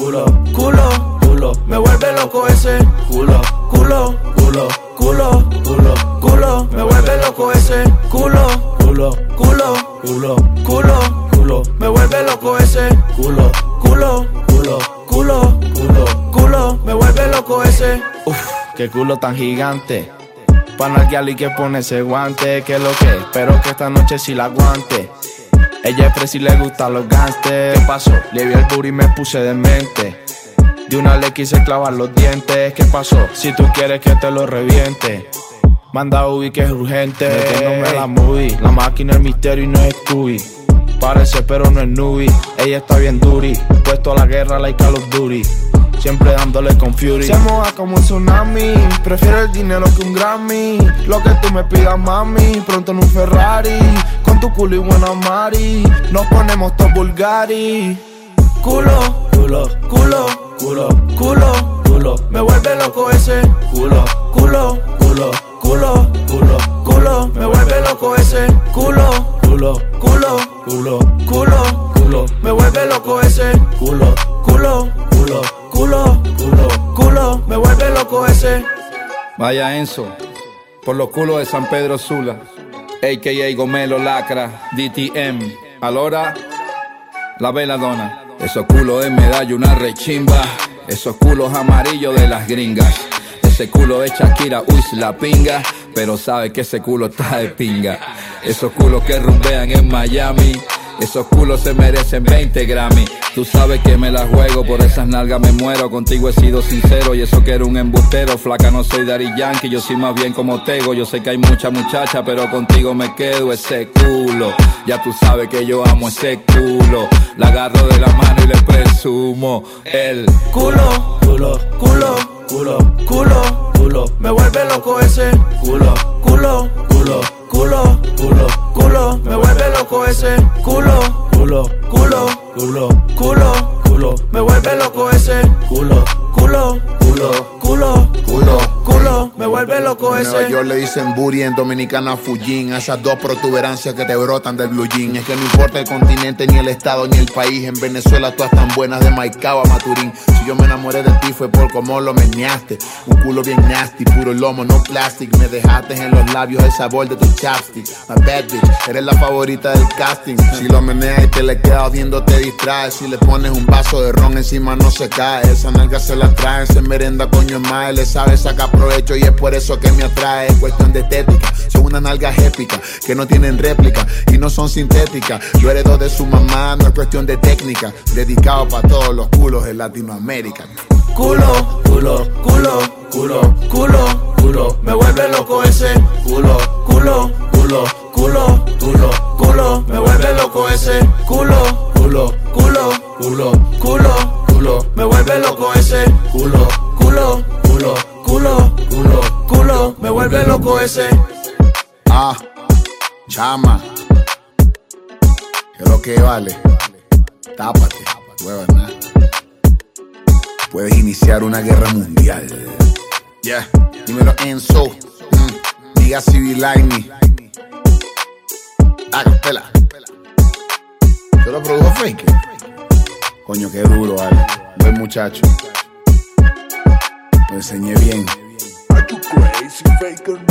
culo, culo, culo. Me vuelve loco ese culo, culo, culo, culo, culo, culo. Me vuelve loco ese culo, culo, culo, culo, culo, culo. Me vuelve loco ese culo, culo, culo, culo, culo, culo. Me vuelve loco ese. Uf, qué culo tan gigante. Pa' nalguearle y que pone ese guante. Que lo que, espero que esta noche sí la aguante. Ella es fresa y le gustan los gangsters. ¿Qué pasó? Le vi el booty y me puse demente. De una le quise clavar los dientes. ¿Qué pasó? Si tú quieres que te lo reviente, manda Ubi que es urgente. Metiéndome la movie. La máquina es misterio y no es Scooby. Parece pero no es Nubi. Ella está bien duri. Puesto a la guerra like Call of Duty. Siempre dándole con Fury. Se moja como un tsunami. Prefiero el dinero que un Grammy. Lo que tú me pidas, mami. Pronto en un Ferrari. Con tu culo y buena Mari. Nos ponemos todos Bulgari. Culo, culo, culo, culo, culo, culo. Me vuelve loco ese culo, culo, culo, culo, culo, culo. Me vuelve loco ese culo, culo, culo, culo, culo, culo. Me vuelve loco ese culo, culo, culo, culo, culo, culo. Me vuelve loco ese. Vaya Enzo, por los culos de San Pedro Sula, a.k.a. Gomelo Lacra, DTM, Alora, la veladona. Esos culos de medalla, una rechimba. Esos culos amarillos de las gringas. Ese culo de Shakira, uy, la pinga. Pero sabe que ese culo está de pinga. Esos culos que rumbean en Miami. Esos culos se merecen 20 Grammy. Tú sabes que me la juego, por esas nalgas me muero. Contigo he sido sincero y eso que era un embustero. Flaca, no soy Daddy Yankee, yo soy más bien como Tego. Yo sé que hay mucha muchacha, pero contigo me quedo. Ese culo, ya tú sabes que yo amo ese culo. La agarro de la mano y le presumo el culo, culo, culo, culo, culo, culo. Me vuelve loco ese culo, culo, culo, culo, culo, culo. Me vuelve loco ese culo, culo, culo, culo, culo, culo. Me vuelve loco ese culo, culo, culo, culo, culo, culo. Me vuelve loco ese. En Nueva York le dicen booty, en Dominicana Fujín. Esas dos protuberancias que te brotan del blue jean. Es que no importa el continente, ni el estado, ni el país. En Venezuela todas tan buenas de Maicao a Maturín. Si yo me enamoré de ti fue por cómo lo meneaste. Un culo bien nasty, puro lomo, no plastic. Me dejaste en los labios el sabor de tu chapstick. My bad bitch, eres la favorita del casting. Si lo meneas y te le quedas viendo te distraes. Si le pones un vaso de ron encima no se cae. Esa nalga se la traen, se merenda coño más. Le sabe sacar provecho y es por eso que me atrae. Es cuestión de estética, son unas nalgas épicas que no tienen réplica y no son sintéticas. Yo heredo de su mamá, no es cuestión de técnica. Dedicado para todos los culos de Latinoamérica. Culo, culo, culo, culo, culo, culo. Me vuelve loco ese culo, culo, culo, culo, culo, culo. Me vuelve loco ese culo, culo, culo, culo, culo, culo. Me vuelve loco ese culo, culo, culo, culo, culo, culo. Me vuelve loco ese. Ah, chama, ¿qué es lo que vale? Tápate, hueva nada. Puedes iniciar una guerra mundial. Yeah, dímelo Enzo. Diga Civilaini. Ah, capela. ¿Te lo produjo Fake? Coño, qué duro, vale. Buen muchacho. Lo enseñé bien. Are you crazy, Faker?